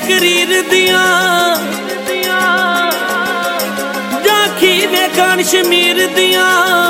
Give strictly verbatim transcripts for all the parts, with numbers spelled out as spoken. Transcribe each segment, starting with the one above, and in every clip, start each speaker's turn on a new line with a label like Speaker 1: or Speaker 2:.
Speaker 1: तकरीर दिया जाखी वेखण शमीर दिया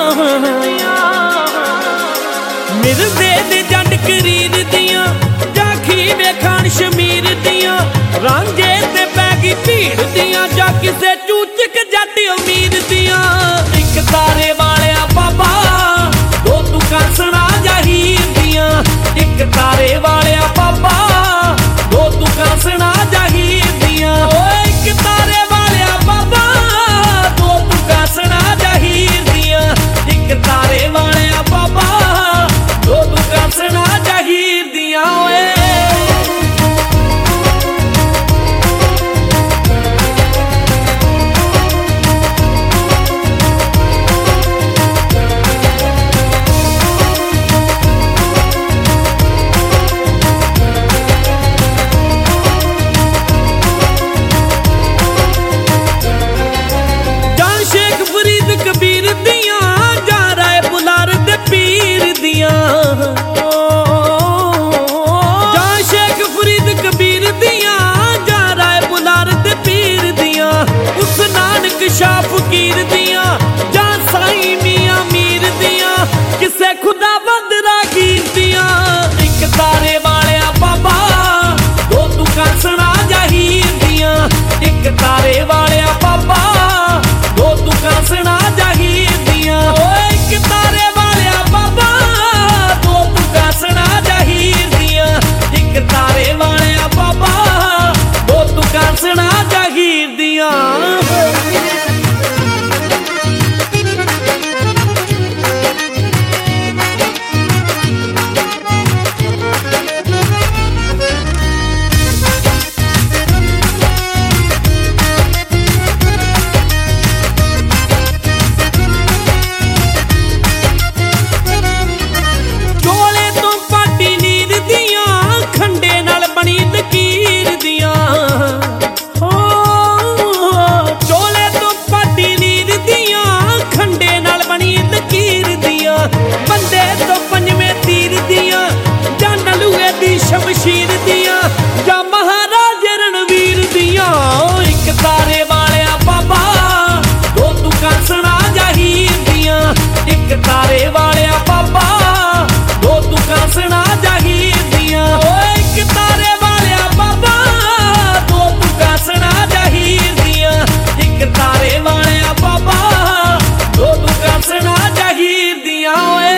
Speaker 1: मिलदे दे जंड करीर दिया जाखी वेखण शमीर दिया रांझे ते पै गई भीड़ दिया जा किसे चूचक जट अमीर दिया इक तारे वालिया बाबा दो तुकां सुना जा हीर दिया इक तारे वालिया बाबा दो तुकां सुना जा हीर दिया इक तारे वालिया बाबा दो तुकां सुना जा हीर दिया इक तारे वालिया बाबा दो तुकां सुना जा हीर दिया ओए शाह फकीर दिया जा साई मियां मीर दिया किसे खुदा बंद रागीर दिया इक तारे वालिया बाबा दो तुकां सुना जा हीर दिया इक तारे वालिया बाबा दो तुकां सुना जा हीर दिया इक तारे वालिया बाबा दो तुकां सुना जा हीर दिया इक तारे वालिया बाबा दो तुकां सुना जा हीर दिया शमशीर दिया जा महाराज रणवीर दिया इक तारे वालिया बाबा दो तुकां सुना जा हीर दिया इक तारे वालिया बाबा दो तुकां सुना जा हीर दिया इक तारे वालिया बाबा दो तुकां सुना जा हीर दिया इक तारे वालिया बाबा दो तुकां सुना जा हीर दिया ओए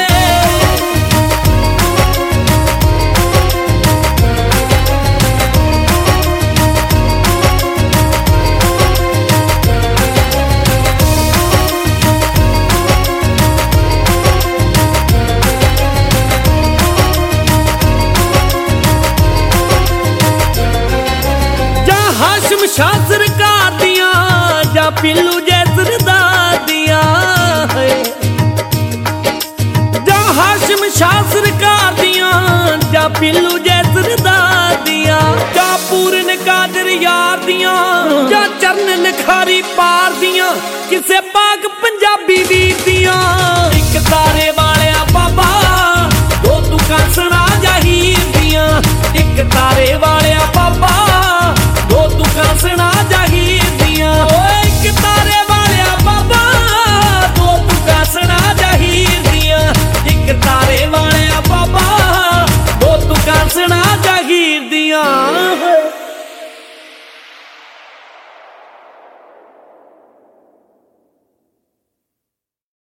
Speaker 1: शाह सरकार दिया जा पिल्लू जै सरदार दिया जा हाशिम शाह सरकार दिया जा पिल्लू जै सरदार दिया जा पूरन कादर यार दिया जा चरण लिखारी पार दिया किसे पाक